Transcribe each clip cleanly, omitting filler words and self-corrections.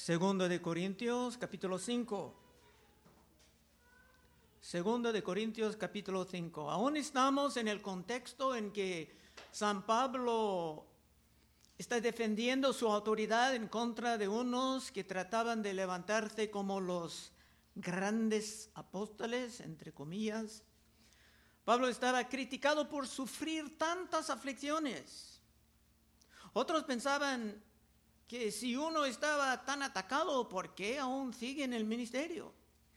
Segunda de Corintios, capítulo 5. Segunda de Corintios, capítulo 5. Aún estamos en el contexto en que San Pablo está defendiendo su autoridad en contra de unos que trataban de levantarse como los grandes apóstoles, entre comillas. Pablo estaba criticado por sufrir tantas aflicciones. Otros pensaban que si uno estaba tan atacado, ¿por qué aún sigue en el ministerio?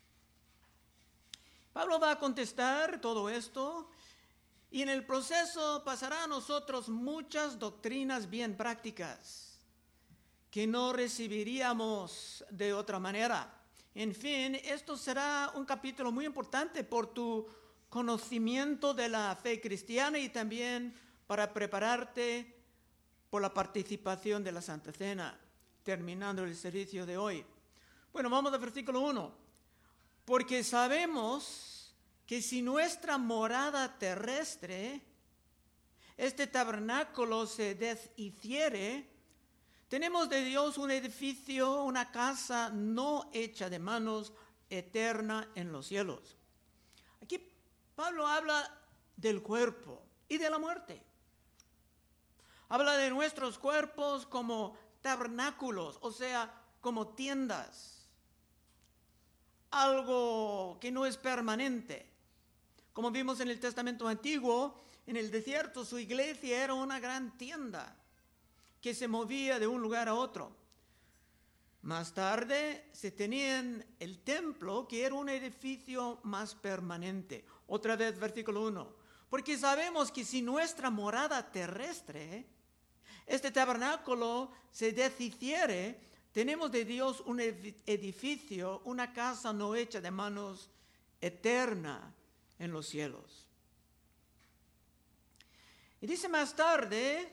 Pablo va a contestar todo esto y en el proceso pasará a nosotros muchas doctrinas bien prácticas que no recibiríamos de otra manera. En fin, esto será un capítulo muy importante por tu conocimiento de la fe cristiana y también para prepararte por la participación de la Santa Cena, terminando el servicio de hoy. Bueno, vamos al versículo 1. Porque sabemos que si nuestra morada terrestre, este tabernáculo, se deshiciere, tenemos de Dios un edificio, una casa no hecha de manos, eterna en los cielos. Aquí Pablo habla del cuerpo y de la muerte. Habla de nuestros cuerpos como tabernáculos, o sea, como tiendas. Algo que no es permanente. Como vimos en el Testamento Antiguo, en el desierto su iglesia era una gran tienda que se movía de un lugar a otro. Más tarde se tenían el templo, que era un edificio más permanente. Otra vez, versículo 1. Porque sabemos que si nuestra morada terrestre, este tabernáculo, se deshiciere, tenemos de Dios un edificio, una casa no hecha de manos, eterna en los cielos. Y dice más tarde,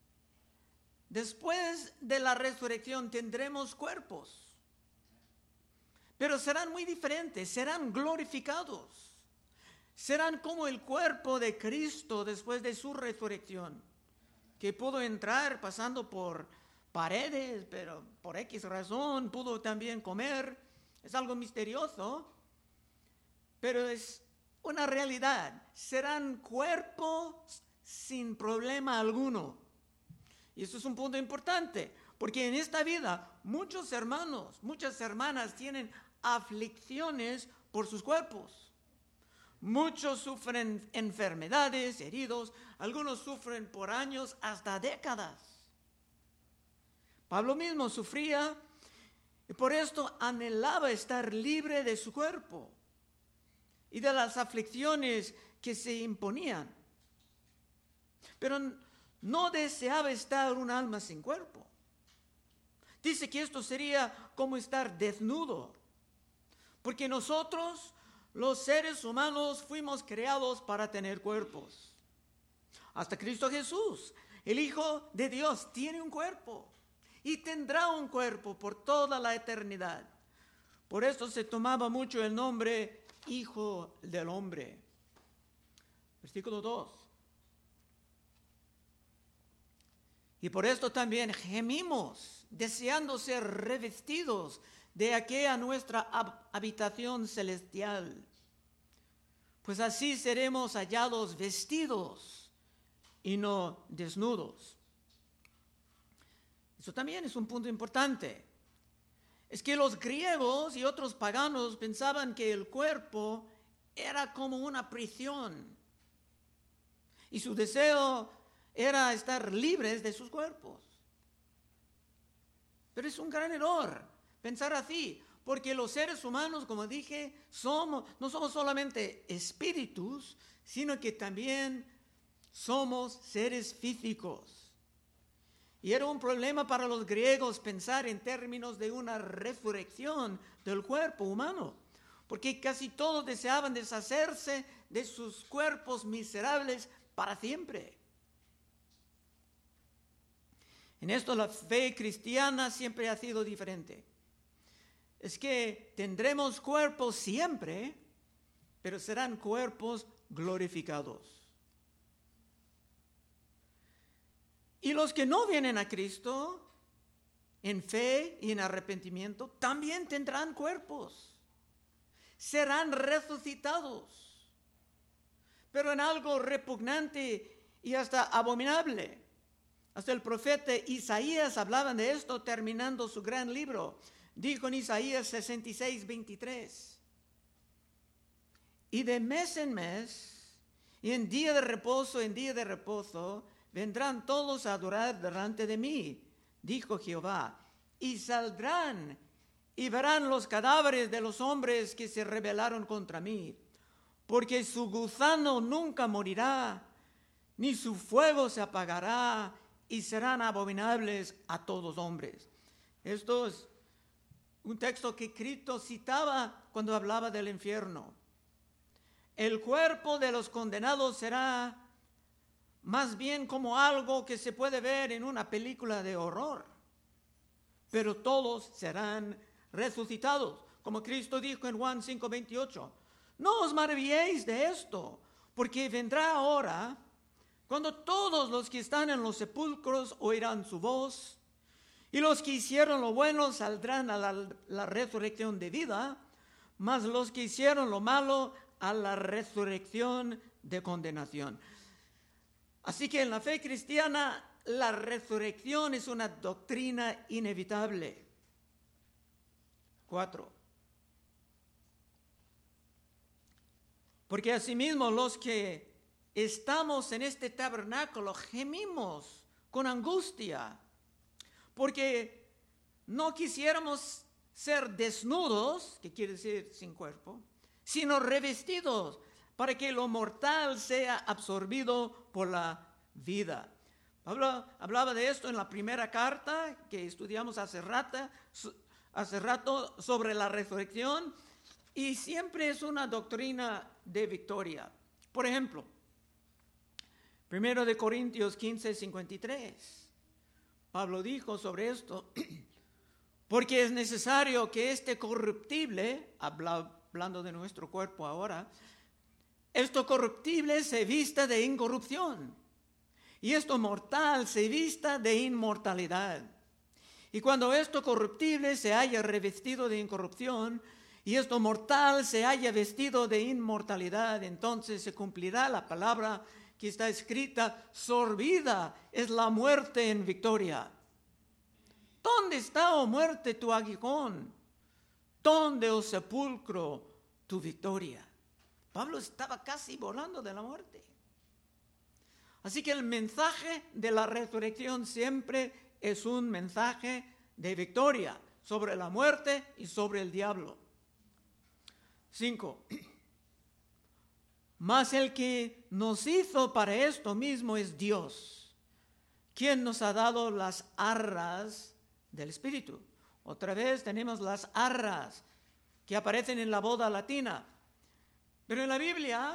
después de la resurrección tendremos cuerpos, pero serán muy diferentes, serán glorificados, serán como el cuerpo de Cristo después de su resurrección, que pudo entrar pasando por paredes, pero por X razón pudo también comer. Es algo misterioso, pero es una realidad. Serán cuerpos sin problema alguno. Y eso es un punto importante, porque en esta vida muchos hermanos, muchas hermanas tienen aflicciones por sus cuerpos. Muchos sufren enfermedades, heridos, algunos sufren por años, hasta décadas. Pablo mismo sufría y por esto anhelaba estar libre de su cuerpo y de las aflicciones que se imponían. Pero no deseaba estar un alma sin cuerpo. Dice que esto sería como estar desnudo, porque nosotros, los seres humanos, fuimos creados para tener cuerpos. Hasta Cristo Jesús, el Hijo de Dios, tiene un cuerpo y tendrá un cuerpo por toda la eternidad. Por esto se tomaba mucho el nombre Hijo del Hombre. Versículo 2. Y por esto también gemimos, deseando ser revestidos de aquella nuestra habitación celestial, pues así seremos hallados vestidos y no desnudos. Eso también es un punto importante. Es que los griegos y otros paganos pensaban que el cuerpo era como una prisión y su deseo era estar libres de sus cuerpos. Pero es un gran error pensar así, porque los seres humanos, como dije, no somos solamente espíritus, sino que también somos seres físicos. Y era un problema para los griegos pensar en términos de una resurrección del cuerpo humano, porque casi todos deseaban deshacerse de sus cuerpos miserables para siempre. En esto la fe cristiana siempre ha sido diferente. Es que tendremos cuerpos siempre, pero serán cuerpos glorificados. Y los que no vienen a Cristo en fe y en arrepentimiento, también tendrán cuerpos. Serán resucitados, pero en algo repugnante y hasta abominable. Hasta el profeta Isaías hablaba de esto terminando su gran libro. Dijo en Isaías 66, 23. Y de mes en mes, y en día de reposo, vendrán todos a adorar delante de mí, dijo Jehová. Y saldrán y verán los cadáveres de los hombres que se rebelaron contra mí. Porque su gusano nunca morirá, ni su fuego se apagará, y serán abominables a todos hombres. Esto es un texto que Cristo citaba cuando hablaba del infierno. El cuerpo de los condenados será más bien como algo que se puede ver en una película de horror, pero todos serán resucitados, como Cristo dijo en Juan 5:28. No os maravilléis de esto, porque vendrá hora cuando todos los que están en los sepulcros oirán su voz, y los que hicieron lo bueno saldrán a la resurrección de vida, mas los que hicieron lo malo a la resurrección de condenación. Así que en la fe cristiana, la resurrección es una doctrina inevitable. 4. Porque asimismo los que estamos en este tabernáculo gemimos con angustia, porque no quisiéramos ser desnudos, que quiere decir sin cuerpo, sino revestidos, para que lo mortal sea absorbido por la vida. Pablo hablaba de esto en la primera carta que estudiamos hace rato sobre la resurrección, y siempre es una doctrina de victoria. Por ejemplo, 1 de Corintios 15, 53. Pablo dijo sobre esto, porque es necesario que este corruptible, hablando de nuestro cuerpo ahora, esto corruptible se vista de incorrupción, y esto mortal se vista de inmortalidad. Y cuando esto corruptible se haya revestido de incorrupción, y esto mortal se haya vestido de inmortalidad, entonces se cumplirá la palabra que está escrita: sorbida es la muerte en victoria. ¿Dónde está, oh muerte, tu aguijón? ¿Dónde, oh sepulcro, tu victoria? Pablo estaba casi volando de la muerte. Así que el mensaje de la resurrección siempre es un mensaje de victoria sobre la muerte y sobre el diablo. 5. Mas el que nos hizo para esto mismo es Dios, quien nos ha dado las arras del Espíritu. Otra vez tenemos las arras que aparecen en la boda latina. Pero en la Biblia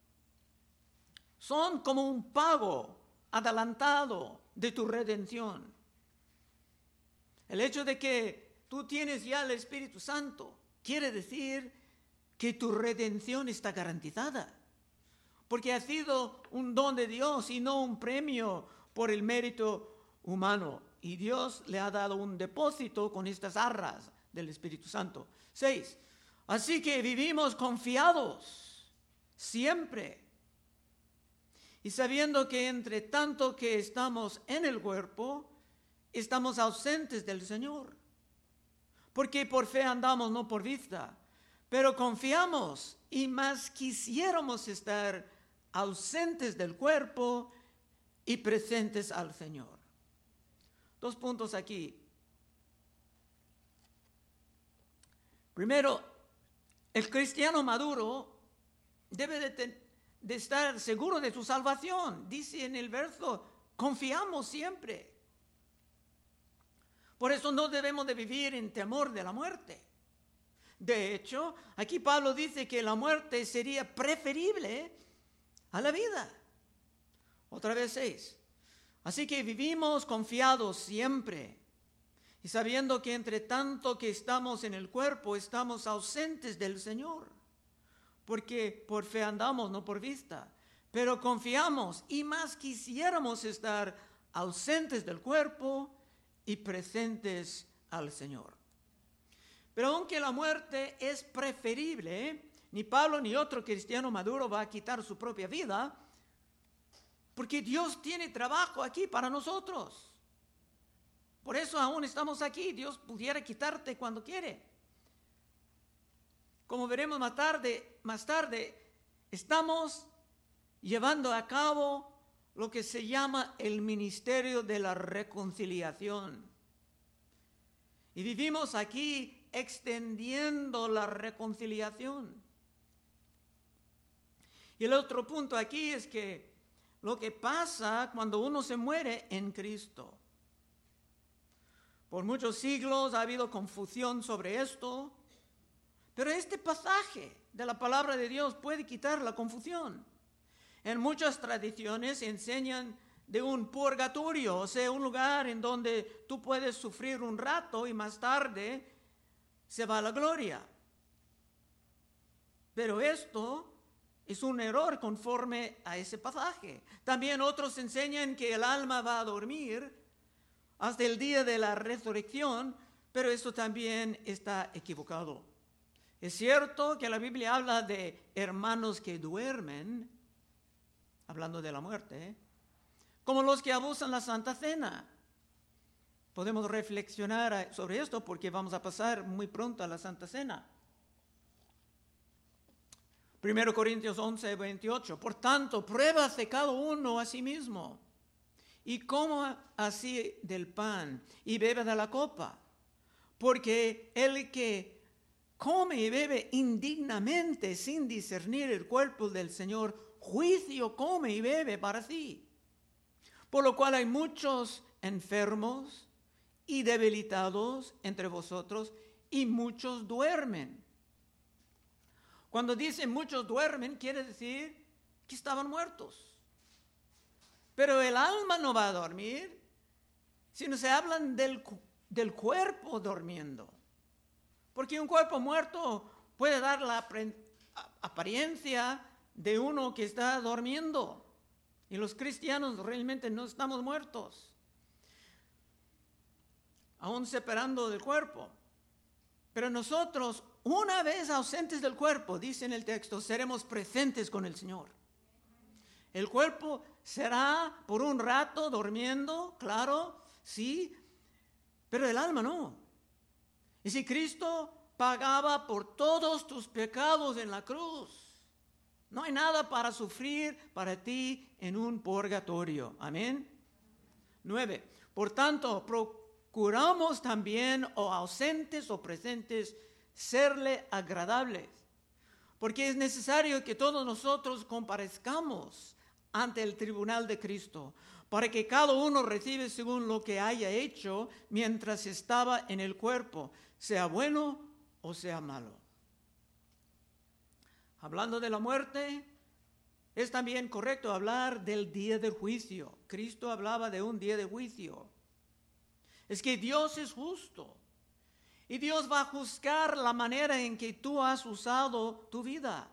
son como un pago adelantado de tu redención. El hecho de que tú tienes ya el Espíritu Santo quiere decir que tu redención está garantizada, porque ha sido un don de Dios y no un premio por el mérito humano. Y Dios le ha dado un depósito con estas arras del Espíritu Santo. 6. Así que vivimos confiados siempre, y sabiendo que entre tanto que estamos en el cuerpo, estamos ausentes del Señor. Porque por fe andamos, no por vista. Pero confiamos, y más quisiéramos estar ausentes del cuerpo y presentes al Señor. 2 puntos aquí. Primero, el cristiano maduro debe de estar seguro de su salvación. Dice en el verso, confiamos siempre. Por eso no debemos de vivir en temor de la muerte. De hecho, aquí Pablo dice que la muerte sería preferible a la vida. Otra vez 6. Así que vivimos confiados siempre, y sabiendo que entre tanto que estamos en el cuerpo, estamos ausentes del Señor. Porque por fe andamos, no por vista. Pero confiamos, y más quisiéramos estar ausentes del cuerpo y presentes al Señor. Pero aunque la muerte es preferible, ni Pablo ni otro cristiano maduro va a quitar su propia vida, porque Dios tiene trabajo aquí para nosotros. Por eso aún estamos aquí. Dios pudiera quitarte cuando quiere. Como veremos más tarde, estamos llevando a cabo lo que se llama el ministerio de la reconciliación. Y vivimos aquí extendiendo la reconciliación. Y el otro punto aquí es que lo que pasa cuando uno se muere en Cristo. Por muchos siglos ha habido confusión sobre esto, pero este pasaje de la palabra de Dios puede quitar la confusión. En muchas tradiciones enseñan de un purgatorio, o sea, un lugar en donde tú puedes sufrir un rato y más tarde se va a la gloria. Pero esto es un error conforme a ese pasaje. También otros enseñan que el alma va a dormir hasta el día de la resurrección, pero esto también está equivocado. Es cierto que la Biblia habla de hermanos que duermen, hablando de la muerte, como los que abusan la Santa Cena. Podemos reflexionar sobre esto porque vamos a pasar muy pronto a la Santa Cena. 1 Corintios 11, 28. Por tanto, pruébase cada uno a sí mismo y coma así del pan y bebe de la copa. Porque el que come y bebe indignamente sin discernir el cuerpo del Señor, juicio come y bebe para sí. Por lo cual hay muchos enfermos y debilitados entre vosotros y muchos duermen. Cuando dice muchos duermen, quiere decir que estaban muertos. Pero el alma no va a dormir, sino se hablan del cuerpo durmiendo. Porque un cuerpo muerto puede dar la apariencia de uno que está durmiendo. Y los cristianos realmente no estamos muertos, aún separando del cuerpo. Pero nosotros, una vez ausentes del cuerpo, dice en el texto, seremos presentes con el Señor. El cuerpo será por un rato durmiendo, claro, sí, pero el alma no. Y si Cristo pagaba por todos tus pecados en la cruz, no hay nada para sufrir para ti en un purgatorio. Amén. 9. Por tanto, procuramos también, o ausentes o presentes, serle agradables, porque es necesario que todos nosotros comparezcamos ante el tribunal de Cristo, para que cada uno reciba según lo que haya hecho mientras estaba en el cuerpo, sea bueno o sea malo. Hablando de la muerte, es también correcto hablar del día del juicio. Cristo hablaba de un día de juicio. Es que Dios es justo y Dios va a juzgar la manera en que tú has usado tu vida.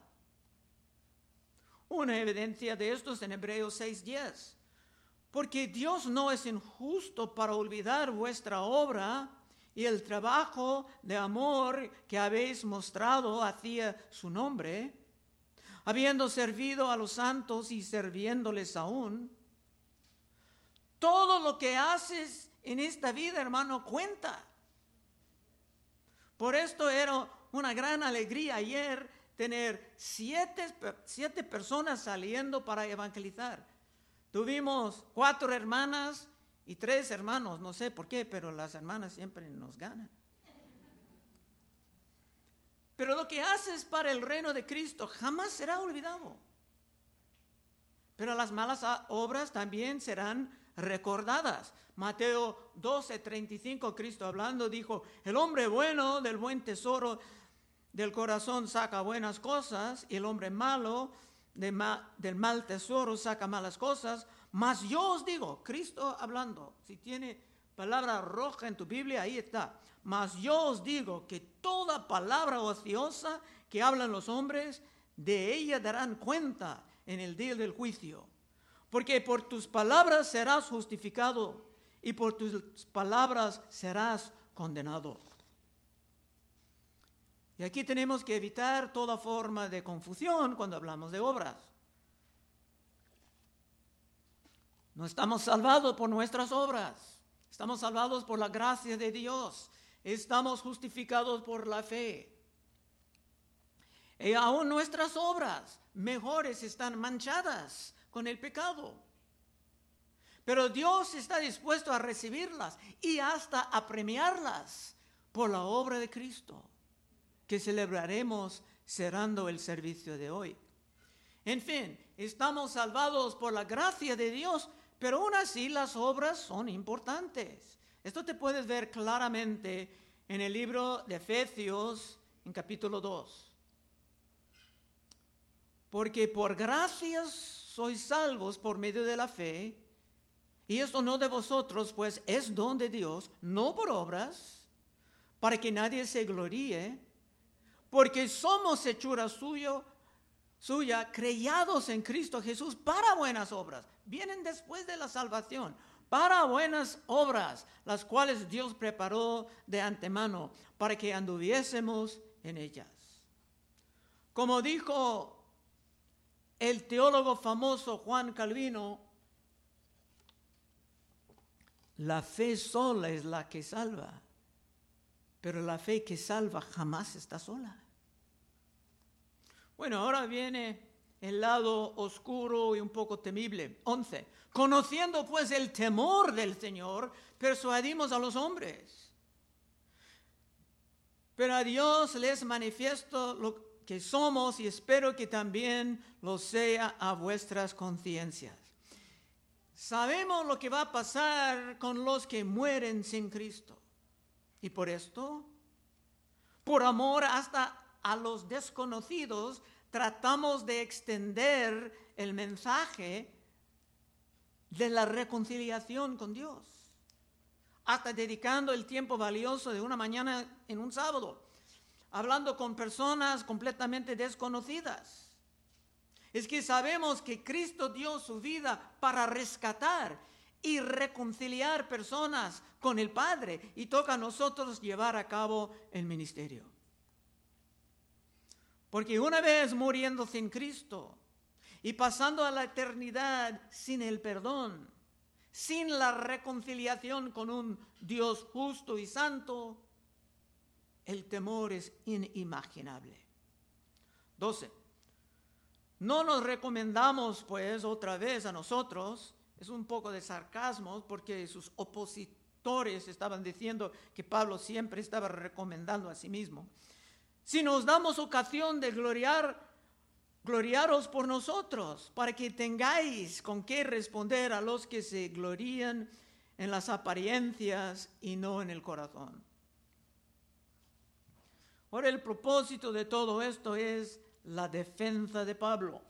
Una evidencia de esto es en Hebreos 6:10. Porque Dios no es injusto para olvidar vuestra obra y el trabajo de amor que habéis mostrado hacia su nombre, habiendo servido a los santos y sirviéndoles aún. Todo lo que haces en esta vida, hermano, cuenta. Por esto era una gran alegría ayer tener siete personas saliendo para evangelizar. Tuvimos 4 hermanas y 3 hermanos, no sé por qué, pero las hermanas siempre nos ganan. Pero lo que haces para el reino de Cristo jamás será olvidado. Pero las malas obras también serán recordadas. Mateo 12:35, Cristo hablando, dijo, el hombre bueno del buen tesoro del corazón saca buenas cosas, y el hombre malo del mal tesoro saca malas cosas. Mas yo os digo, Cristo hablando, si tiene palabra roja en tu Biblia, ahí está. Mas yo os digo que toda palabra ociosa que hablan los hombres, de ella darán cuenta en el día del juicio. Porque por tus palabras serás justificado y por tus palabras serás condenado. Y aquí tenemos que evitar toda forma de confusión cuando hablamos de obras. No estamos salvados por nuestras obras, estamos salvados por la gracia de Dios, estamos justificados por la fe. Y aún nuestras obras mejores están manchadas con el pecado. Pero Dios está dispuesto a recibirlas y hasta a premiarlas por la obra de Cristo, que celebraremos cerrando el servicio de hoy. En fin, estamos salvados por la gracia de Dios, pero aún así las obras son importantes. Esto te puedes ver claramente en el libro de Efesios, en capítulo 2. Porque por gracias sois salvos por medio de la fe, y esto no de vosotros, pues es don de Dios, no por obras, para que nadie se gloríe, porque somos hechura suya, creados en Cristo Jesús para buenas obras. Vienen después de la salvación, para buenas obras, las cuales Dios preparó de antemano, para que anduviésemos en ellas. Como dijo el teólogo famoso Juan Calvino, la fe sola es la que salva, pero la fe que salva jamás está sola. Bueno, ahora viene el lado oscuro y un poco temible. 11. Conociendo pues el temor del Señor, persuadimos a los hombres. Pero a Dios les manifiesto lo que somos y espero que también lo sea a vuestras conciencias. Sabemos lo que va a pasar con los que mueren sin Cristo. Y por esto, por amor hasta a los desconocidos, tratamos de extender el mensaje de la reconciliación con Dios, hasta dedicando el tiempo valioso de una mañana en un sábado, hablando con personas completamente desconocidas. Es que sabemos que Cristo dio su vida para rescatar y reconciliar personas con el Padre, y toca a nosotros llevar a cabo el ministerio. Porque una vez muriendo sin Cristo y pasando a la eternidad sin el perdón, sin la reconciliación con un Dios justo y santo, el temor es inimaginable. 12. No nos recomendamos, pues, otra vez a nosotros, es un poco de sarcasmo, porque sus opositores estaban diciendo que Pablo siempre estaba recomendando a sí mismo. Si nos damos ocasión de gloriaros por nosotros, para que tengáis con qué responder a los que se glorían en las apariencias y no en el corazón. Ahora, el propósito de todo esto es la defensa de Pablo.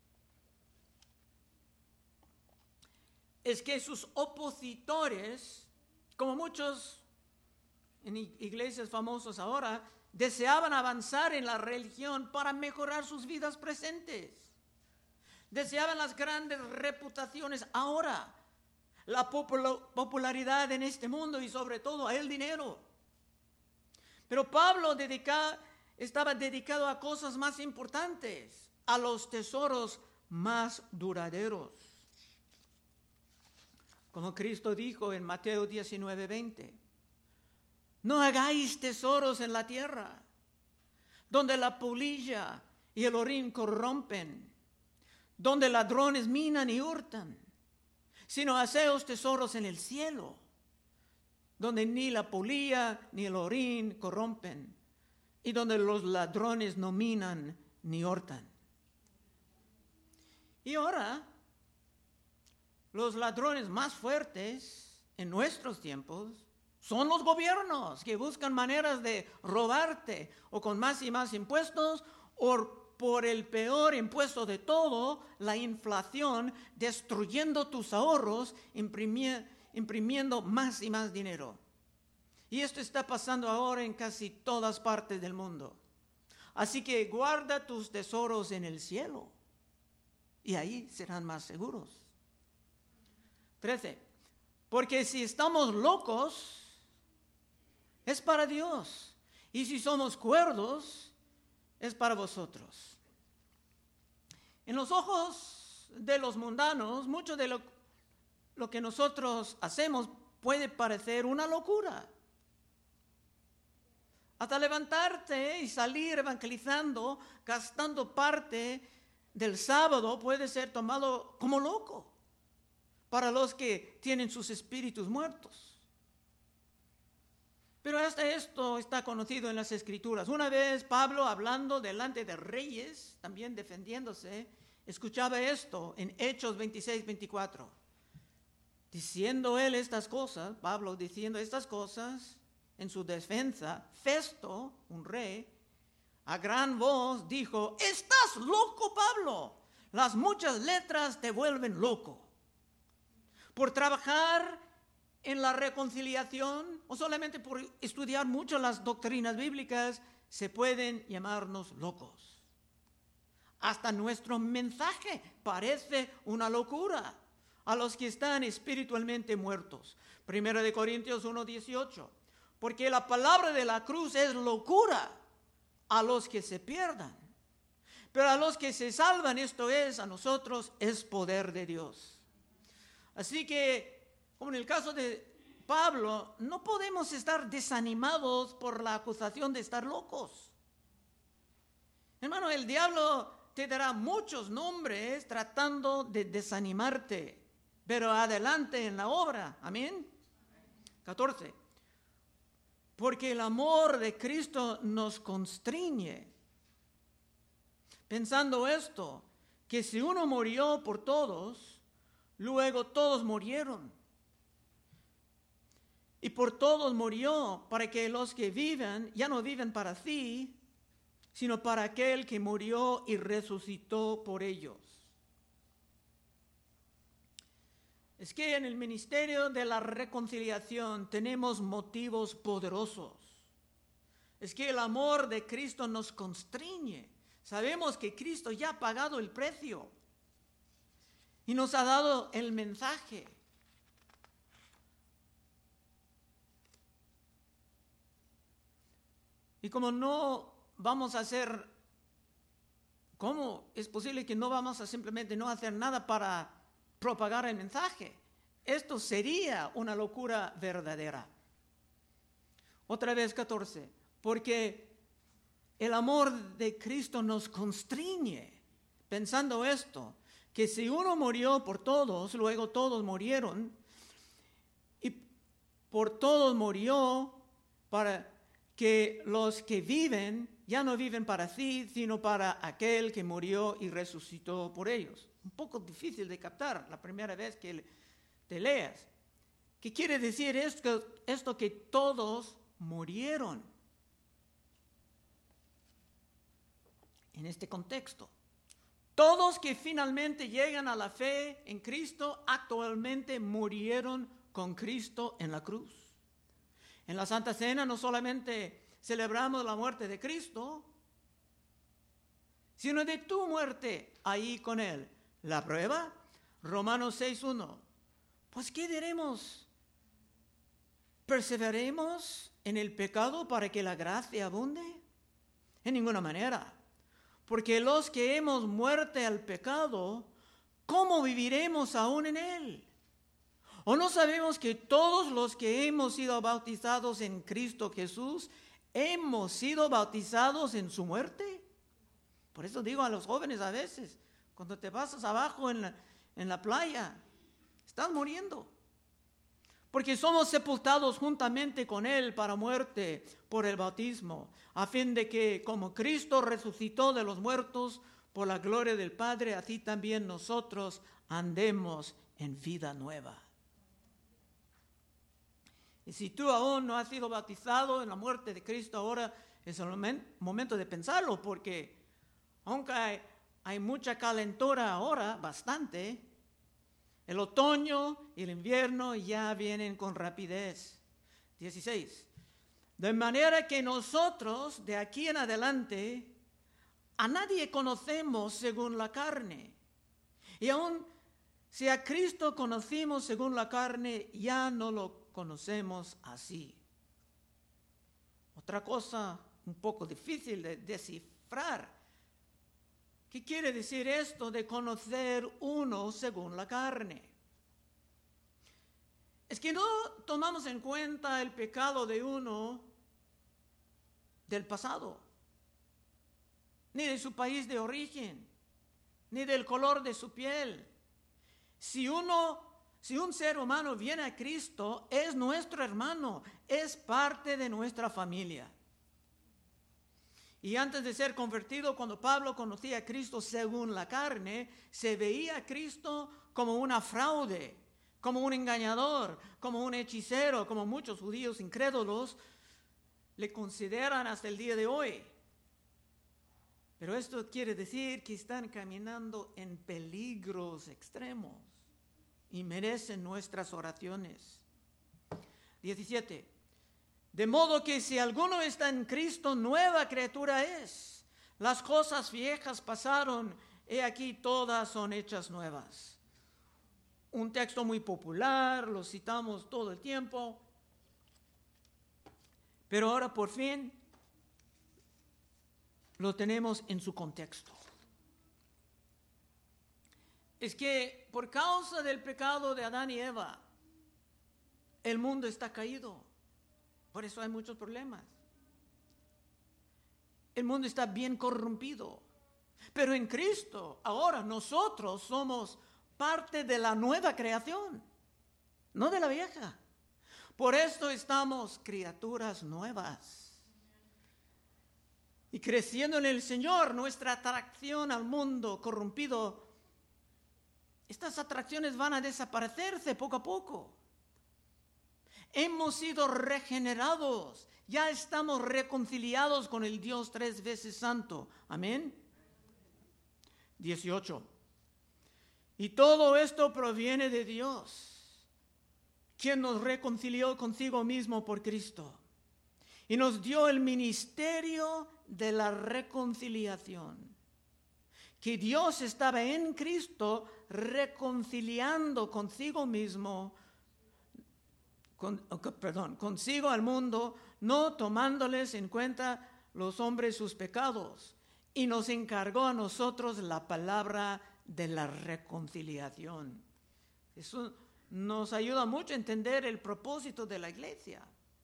Es que sus opositores, como muchos en iglesias famosas ahora, deseaban avanzar en la religión para mejorar sus vidas presentes. Deseaban las grandes reputaciones ahora, la popularidad en este mundo y sobre todo el dinero. Pero Pablo estaba dedicado a cosas más importantes, a los tesoros más duraderos. Como Cristo dijo en Mateo 19:20. No hagáis tesoros en la tierra, donde la polilla y el orín corrompen, donde ladrones minan y hurtan, sino haceos tesoros en el cielo, donde ni la polilla ni el orín corrompen, y donde los ladrones no minan ni hurtan. Y ahora, los ladrones más fuertes en nuestros tiempos son los gobiernos que buscan maneras de robarte, o con más y más impuestos, o por el peor impuesto de todo, la inflación, destruyendo tus ahorros, imprimiendo más y más dinero. Y esto está pasando ahora en casi todas partes del mundo. Así que guarda tus tesoros en el cielo, y ahí serán más seguros. 13. Porque si estamos locos, es para Dios. Y si somos cuerdos, es para vosotros. En los ojos de los mundanos, mucho de lo que nosotros hacemos puede parecer una locura. Hasta levantarte y salir evangelizando, gastando parte del sábado puede ser tomado como loco para los que tienen sus espíritus muertos. Pero hasta esto está conocido en las Escrituras. Una vez Pablo, hablando delante de reyes, también defendiéndose, escuchaba esto en Hechos 26-24. Diciendo él estas cosas, Pablo diciendo estas cosas en su defensa, Festo, un rey, a gran voz dijo: «¿Estás loco, Pablo? Las muchas letras te vuelven loco. Por trabajar en la reconciliación o solamente por estudiar mucho las doctrinas bíblicas, se pueden llamarnos locos. Hasta nuestro mensaje parece una locura a los que están espiritualmente muertos». 1 Corintios 1:18. Porque la palabra de la cruz es locura a los que se pierdan. Pero a los que se salvan, esto es, a nosotros, es poder de Dios. Así que, como en el caso de Pablo, no podemos estar desanimados por la acusación de estar locos. Hermano, el diablo te dará muchos nombres tratando de desanimarte, pero adelante en la obra. Amén. 14. Porque el amor de Cristo nos constriñe, pensando esto, que si uno murió por todos, luego todos murieron. Y por todos murió, para que los que viven ya no viven para sí, sino para aquel que murió y resucitó por ellos. Es que en el ministerio de la reconciliación tenemos motivos poderosos. Es que el amor de Cristo nos constriñe. Sabemos que Cristo ya ha pagado el precio y nos ha dado el mensaje. Y como no vamos a hacer, ¿cómo es posible que no vamos a simplemente no hacer nada para propagar el mensaje? Esto sería una locura verdadera. Otra vez 14. Porque el amor de Cristo nos constriñe, pensando esto, que si uno murió por todos, luego todos murieron, y por todos murió para que los que viven ya no viven para sí, sino para aquel que murió y resucitó por ellos. Un poco difícil de captar la primera vez que te leas. ¿Qué quiere decir esto que todos murieron? En este contexto, todos que finalmente llegan a la fe en Cristo actualmente murieron con Cristo en la cruz. En la Santa Cena no solamente celebramos la muerte de Cristo, sino de tu muerte ahí con Él. La prueba, Romanos 6:1. Pues ¿qué diremos? ¿Perseveremos en el pecado para que la gracia abunde? En ninguna manera. Porque los que hemos muerto al pecado, ¿cómo viviremos aún en él? ¿O no sabemos que todos los que hemos sido bautizados en Cristo Jesús, hemos sido bautizados en su muerte? Por eso digo a los jóvenes a veces, cuando te pasas abajo en la playa, estás muriendo. Porque somos sepultados juntamente con Él para muerte por el bautismo, a fin de que, como Cristo resucitó de los muertos por la gloria del Padre, así también nosotros andemos en vida nueva. Y si tú aún no has sido bautizado en la muerte de Cristo, ahora es el momento de pensarlo, porque aunque hay mucha calentura ahora, bastante, el otoño y el invierno ya vienen con rapidez. 16. De manera que nosotros, de aquí en adelante, a nadie conocemos según la carne. Y aún Si a Cristo conocimos según la carne, ya no lo conocemos así. Otra cosa un poco difícil de descifrar. ¿Qué quiere decir esto de conocer uno según la carne? Es que no tomamos en cuenta el pecado de uno del pasado, ni de su país de origen, ni del color de su piel. Si un ser humano viene a Cristo, es nuestro hermano, es parte de nuestra familia. Y antes de ser convertido, cuando Pablo conocía a Cristo según la carne, se veía a Cristo como una fraude, como un engañador, como un hechicero, como muchos judíos incrédulos le consideran hasta el día de hoy. Pero esto quiere decir que están caminando en peligros extremos y merecen nuestras oraciones. 17. De modo que si alguno está en Cristo, nueva criatura es. Las cosas viejas pasaron, he aquí todas son hechas nuevas. Un texto muy popular, lo citamos todo el tiempo. Pero ahora por fin lo tenemos en su contexto. Es que por causa del pecado de Adán y Eva, el mundo está caído. Por eso hay muchos problemas. El mundo está bien corrompido. Pero en Cristo, ahora nosotros somos parte de la nueva creación, no de la vieja. Por esto estamos criaturas nuevas. Y creciendo en el Señor, nuestra atracción al mundo corrompido, estas atracciones van a desaparecerse poco a poco. Hemos sido regenerados, ya estamos reconciliados con el Dios 3 veces santo. Amén. 18. Y todo esto proviene de Dios, quien nos reconcilió consigo mismo por Cristo y nos dio el ministerio de la reconciliación. Que Dios estaba en Cristo reconciliando consigo mismo, consigo al mundo, no tomándoles en cuenta los hombres sus pecados, y nos encargó a nosotros la palabra de la reconciliación. Eso nos ayuda mucho a entender el propósito de la iglesia.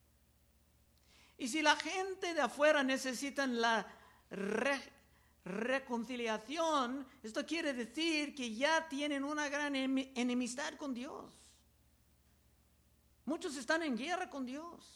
Y si la gente de afuera necesita la reconciliación, esto quiere decir que ya tienen una gran enemistad con Dios. Muchos están en guerra con Dios.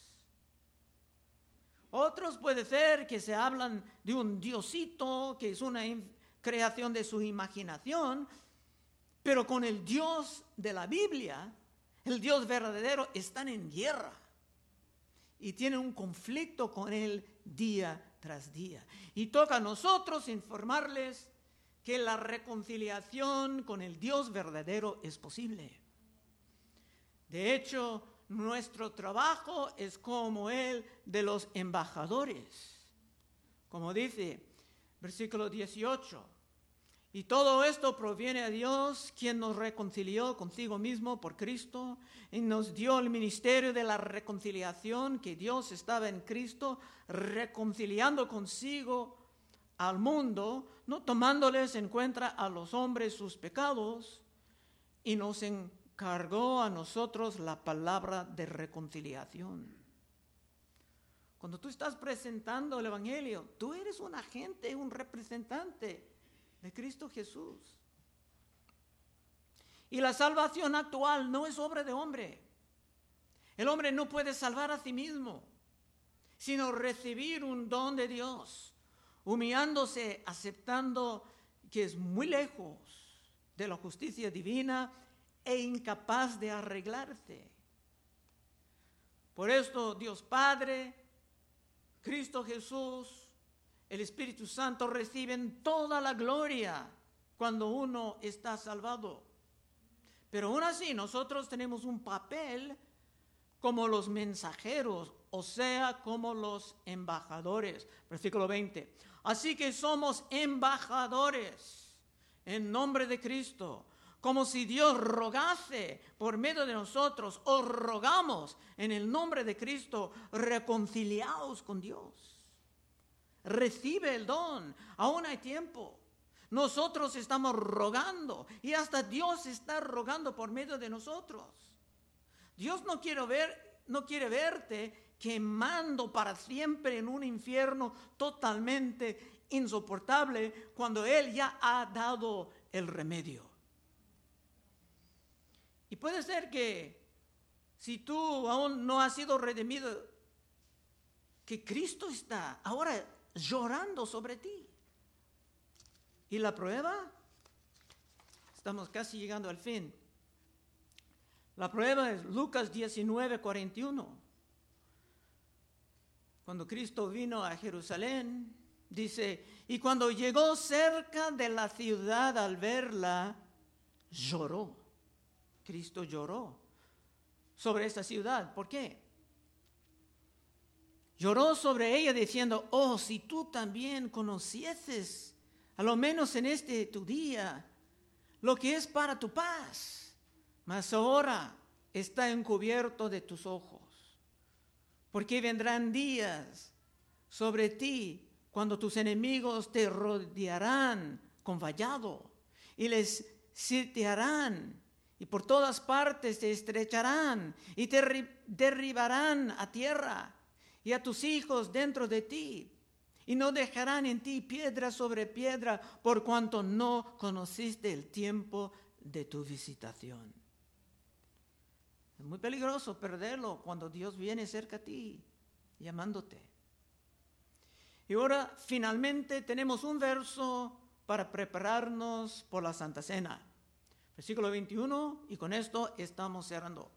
Otros puede ser que se hablan de un diosito, que es una creación de su imaginación, pero con el Dios de la Biblia, el Dios verdadero, están en guerra y tienen un conflicto con él día tras día. Y toca a nosotros informarles que la reconciliación con el Dios verdadero es posible. De hecho, nuestro trabajo es como el de los embajadores. Como dice versículo 18. Y todo esto proviene de Dios, quien nos reconcilió consigo mismo por Cristo y nos dio el ministerio de la reconciliación, que Dios estaba en Cristo reconciliando consigo al mundo, no tomándoles en cuenta a los hombres sus pecados, y nos encargó a nosotros la palabra de reconciliación. Cuando tú estás presentando el Evangelio, tú eres un agente, un representante de Cristo Jesús. Y la salvación actual no es obra de hombre. El hombre no puede salvar a sí mismo, sino recibir un don de Dios, humillándose, aceptando que es muy lejos de la justicia divina e incapaz de arreglarse. Por esto Dios Padre, Cristo Jesús, el Espíritu Santo reciben toda la gloria cuando uno está salvado. Pero aún así nosotros tenemos un papel como los mensajeros, o sea, como los embajadores. Versículo 20. Así que somos embajadores en nombre de Cristo, como si Dios rogase por medio de nosotros. Os rogamos en el nombre de Cristo, reconciliaos con Dios. Recibe el don, aún hay tiempo. Nosotros estamos rogando y hasta Dios está rogando por medio de nosotros. Dios no quiere verte quemando para siempre en un infierno totalmente insoportable cuando Él ya ha dado el remedio. Y puede ser que si tú aún no has sido redimido, que Cristo está ahora llorando sobre ti. ¿Y la prueba? Estamos casi llegando al fin. La prueba es Lucas 19:41. Cuando Cristo vino a Jerusalén, dice, y cuando llegó cerca de la ciudad al verla, lloró. Cristo lloró sobre esta ciudad. ¿Por qué? Lloró sobre ella diciendo, oh, si tú también conocieses, a lo menos en este tu día, lo que es para tu paz, mas ahora está encubierto de tus ojos. Porque vendrán días sobre ti cuando tus enemigos te rodearán con vallado y les sitiarán y por todas partes te estrecharán y te derribarán a tierra y a tus hijos dentro de ti y no dejarán en ti piedra sobre piedra por cuanto no conociste el tiempo de tu visitación. Es muy peligroso perderlo cuando Dios viene cerca a ti, llamándote. Y ahora finalmente tenemos un verso para prepararnos por la Santa Cena. Versículo 21, y con esto estamos cerrando.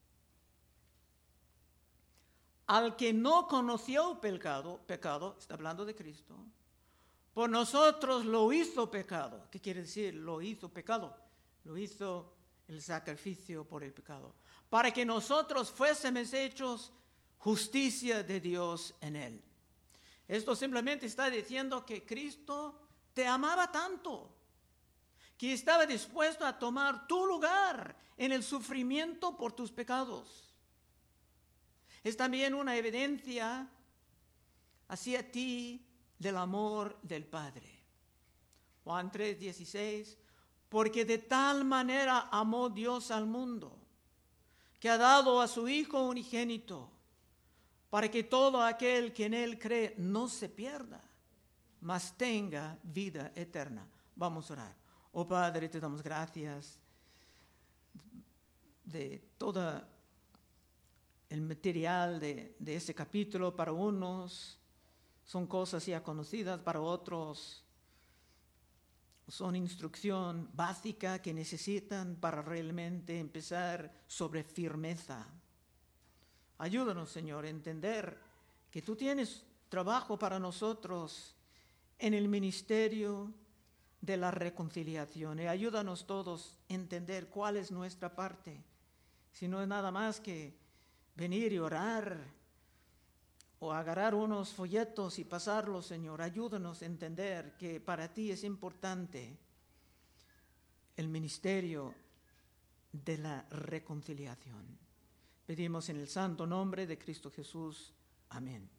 Al que no conoció pecado, está hablando de Cristo, por nosotros lo hizo pecado. ¿Qué quiere decir? Lo hizo pecado. Lo hizo el sacrificio por el pecado. Para que nosotros fuésemos hechos justicia de Dios en él. Esto simplemente está diciendo que Cristo te amaba tanto, que estaba dispuesto a tomar tu lugar en el sufrimiento por tus pecados. Es también una evidencia hacia ti del amor del Padre. Juan 3:16, porque de tal manera amó Dios al mundo, que ha dado a su Hijo unigénito, para que todo aquel que en Él cree no se pierda, mas tenga vida eterna. Vamos a orar. Oh Padre, te damos gracias de todo el material de este capítulo. Para unos son cosas ya conocidas, para otros son instrucción básica que necesitan para realmente empezar sobre firmeza. Ayúdanos, Señor, a entender que tú tienes trabajo para nosotros en el ministerio de la reconciliación. Y ayúdanos todos a entender cuál es nuestra parte. Si no es nada más que venir y orar o agarrar unos folletos y pasarlos, Señor. Ayúdanos a entender que para ti es importante el ministerio de la reconciliación. Pedimos en el santo nombre de Cristo Jesús. Amén.